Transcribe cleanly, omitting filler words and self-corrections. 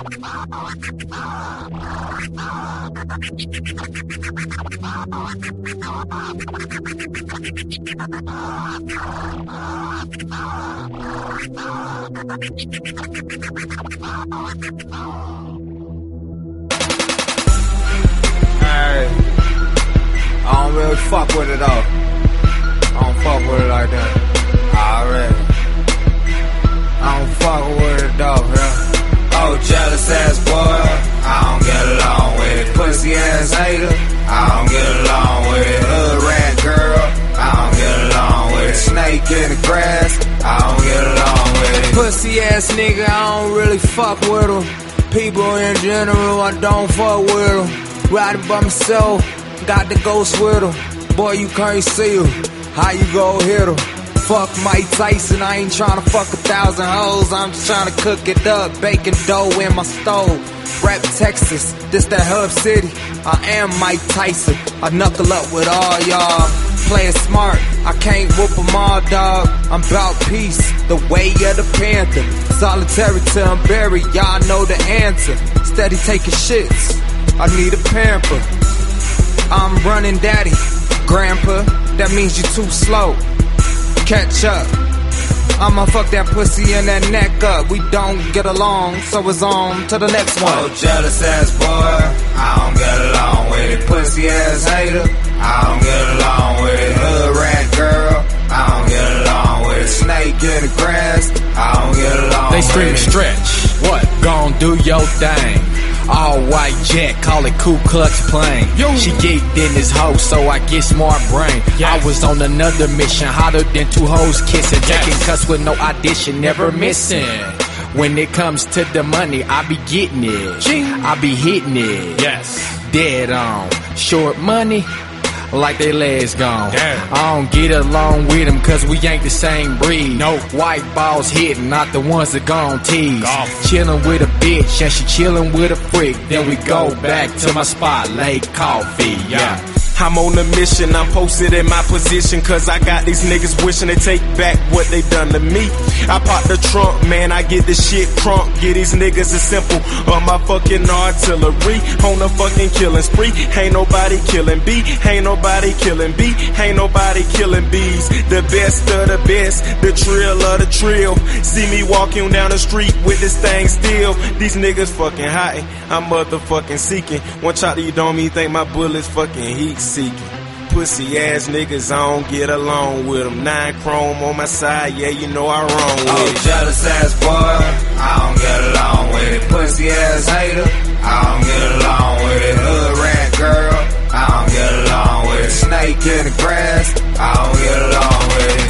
Hey, I don't really fuck with it though. I don't fuck with it like that. Already. I don't fuck with it though, yeah. Oh, jealous ass boy, I don't get along with it. Pussy ass hater, I don't get along with it. Hood rat girl, I don't get along with it. Snake in the grass, I don't get along with it. Pussy ass nigga, I don't really fuck with him. People in general, I don't fuck with them. Riding by myself, got the ghost with him. Boy, you can't see him. How you go hit him? Fuck Mike Tyson, I ain't tryna fuck 1,000 hoes. I'm just tryna cook it up, baking dough in my stove. Rap Texas, this that Hub City. I am Mike Tyson, I knuckle up with all y'all. Play it smart, I can't whoop 'em all, dog. I'm bout peace, the way of the panther. Solitary till I'm buried, y'all know the answer. Steady taking shits, I need a pamper. I'm running daddy, grandpa, that means you too slow. Catch up, I'ma fuck that pussy and that neck up. We don't get along, so it's on to the next one. Oh, jealous ass boy, I don't get along with it. Pussy ass hater, I don't get along with it. Hood rat girl, I don't get along with it. Snake in the grass, I don't get along with it. They scream stretch, what? Gon' do your thing. All white jet, call it Ku Klux plane. She geeked in this hoe, so I get smart brain. I was on another mission, hotter than two hoes kissing. Taking cuss with no audition, never missing. When it comes to the money, I be getting it. I be hitting it. Dead on. Short money, like they legs gone. I don't get along with them cause we ain't the same breed. White balls hitting, not the ones that gon' tease. Chillin' with a bitch and she chillin' with a freak. Then we go back to my spot, late coffee, I'm on a mission, I'm posted in my position, cause I got these niggas wishing they take back what they done to me. I pop the trunk, man, I get this shit crunk. Get these niggas as simple on my fucking artillery. On a fucking killing spree. Ain't nobody killing B, ain't nobody killing B, ain't nobody killing B's. The best of the best, the trill of the trill. See me walking down the street with this thing still. These niggas fucking hot, I'm motherfucking seeking. One shot you don't me think my bullets fucking heat seeking. Pussy ass niggas, I don't get along with them. 9 chrome on my side, yeah, you know I wrong with it. Oh, jealous ass boy, I don't get along with it. Pussy ass hater, I don't get along with it. Hood rat girl, I don't get along with it. Snake in the grass, I don't get along with it.